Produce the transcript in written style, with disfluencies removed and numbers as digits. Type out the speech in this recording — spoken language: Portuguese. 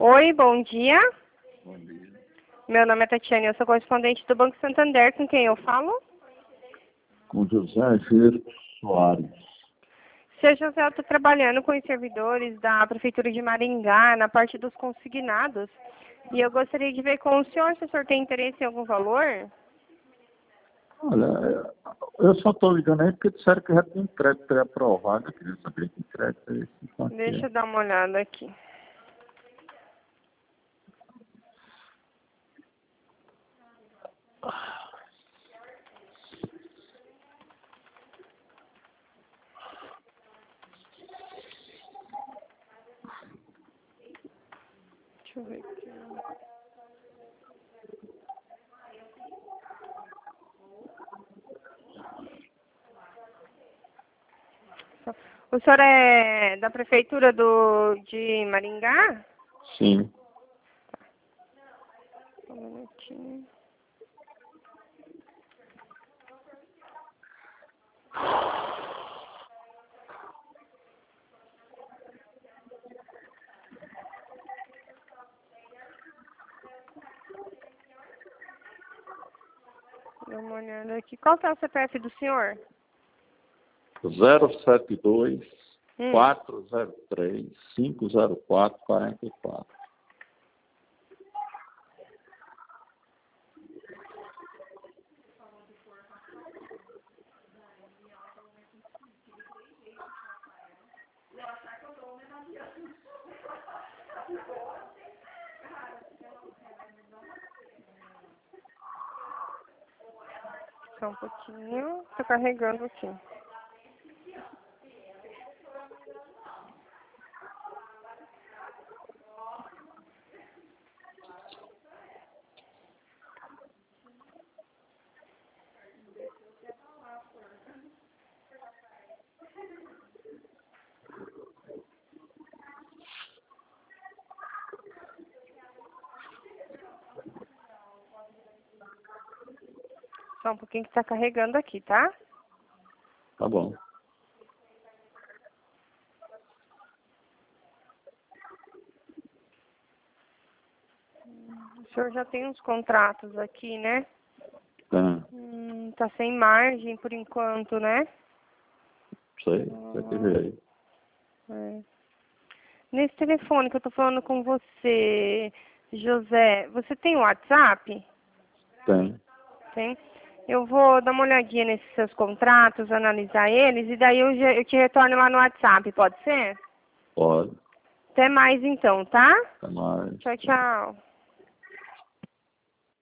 Oi, bom dia. Bom dia. Meu nome é Tatiane, eu sou correspondente do Banco Santander, com quem eu falo? Com José Giro Soares. Seu José, eu estou trabalhando com os servidores da Prefeitura de Maringá, na parte dos consignados. E eu gostaria de ver com o senhor se o senhor tem interesse em algum valor. Olha, eu só estou ligando aí porque disseram que já tem um crédito pré-aprovado. Eu queria saber que crédito é esse. Quanto Deixa é. eu dar uma olhada aqui. Deixa eu ver aqui. O senhor é da Prefeitura de Maringá? Sim. Só um minutinho. Dá uma olhada aqui. Qual que é o CPF do senhor? 072 403 504 44. Só um pouquinho. Tô carregando aqui. Só um pouquinho que tá carregando aqui, tá? Tá bom. O senhor já tem uns contratos aqui, né? Tá. Tá sem margem por enquanto, né? Sei. Você que vê aí. É. Nesse telefone que eu tô falando com você, José, você tem WhatsApp? Tem. Tem? Eu vou dar uma olhadinha nesses seus contratos, analisar eles, e daí eu te retorno lá no WhatsApp, pode ser? Pode. Até mais então, tá? Até mais. Tchau, tchau.